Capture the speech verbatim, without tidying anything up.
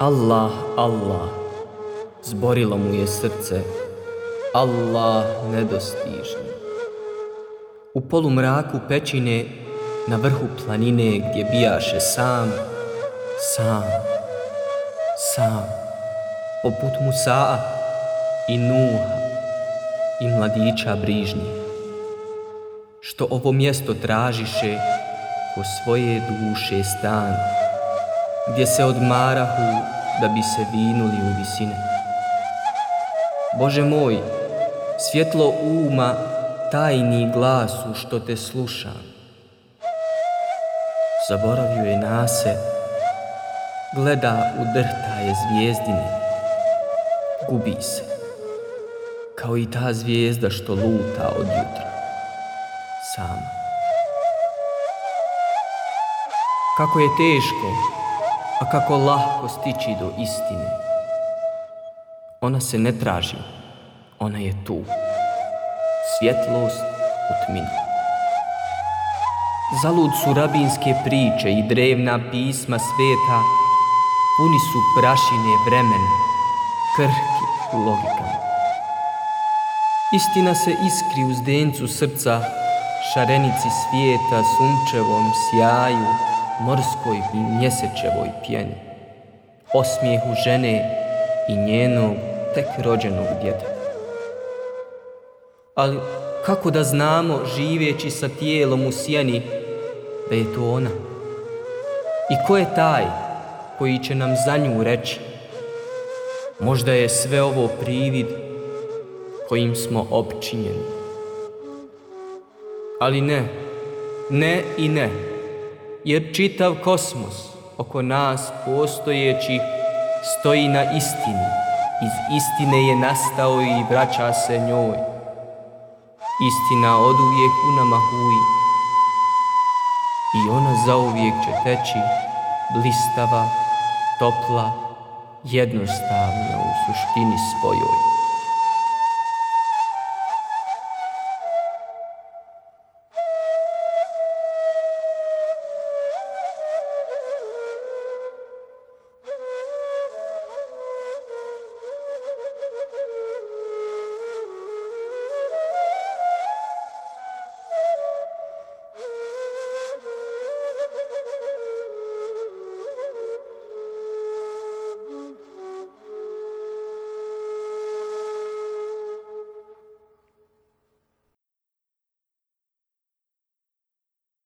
Allah, Allah, zborilo mu je srce, Allah nedostižni. U polumraku pećine, na vrhu planine gdje bijaše sam, sam, sam, poput Musaa i Nuha i mladića brižnije, što ovo mjesto tražiše ko svoje duše stan, gdje se odmarahu da bi se vinuli u visine. Bože moj, svjetlo uma, tajni glasu što te slušam, zaboravio je nase, gleda u drhtaje zvijezdine, gubi se, kao i ta zvijezda što luta od jutra, sama. Kako je teško, a kako lahko stići do istine. Ona se ne traži, ona je tu, svjetlost u tmini. Zalud su rabinske priče i drevna pisma sveta, puni su prašine vremena, krhki u logikama. Istina se iskri u zdencu srca, šarenici svijeta, sunčevom sjaju, morskoj i mjesečevoj pjeni, osmijehu žene i njenog tek rođenog djeteta. Ali kako da znamo, živeći sa tijelom u sjeni, da je to ona? I ko je taj koji će nam za nju reći? Možda je sve ovo privid kojim smo opčinjeni. Ali ne, ne i ne, jer čitav kosmos oko nas postojeći stoji na istini, iz istine je nastao i vraća se njoj. Istina oduvijek u nama huji i ona zauvijek će teći, blistava, topla, jednostavna u suštini svojoj.